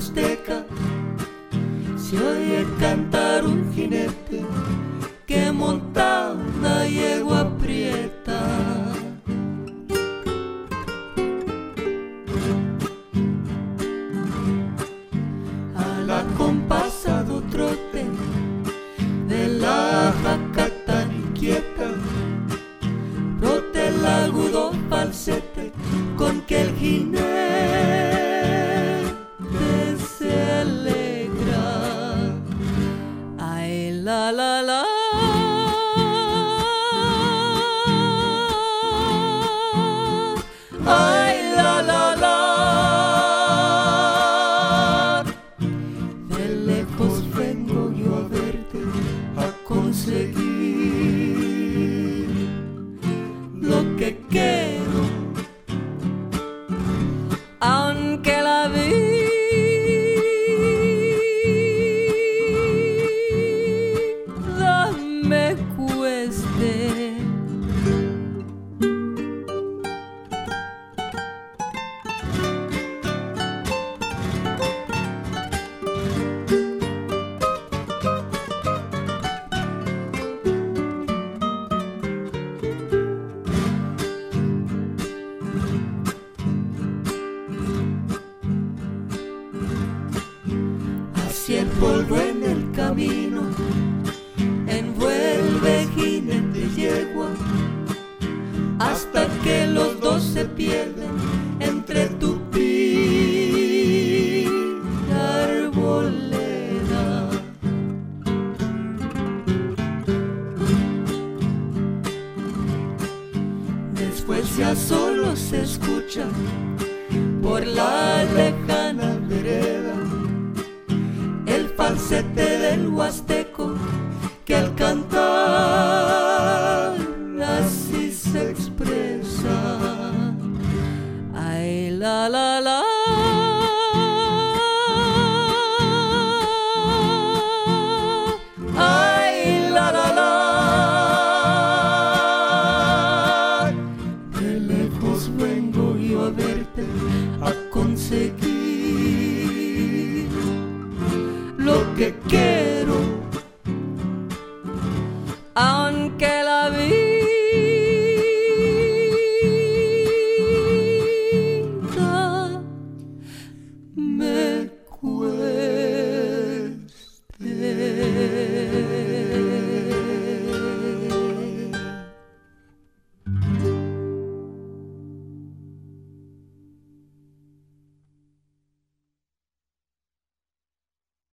huasteca se oye cantar un jinete que monta una yegua aprieta. Al acompasado trote de la jaca tan inquieta, brote el agudo falsete con que el jinete se alegra. Ay, la la la. Ay, la la la. De lejos vengo yo a verte, a conseguir lo que quiero, aunque la vida me cueste. Si el polvo en el camino envuelve jinete y yegua, hasta que los dos se pierden entre tupi y arboleda. Después ya solo se escucha por la lejana vereda el falsete del huasteco que al cantar así se expresa. Ay, la la la. Ay, la la la. De lejos vengo yo a verte, a conseguir lo que quiero.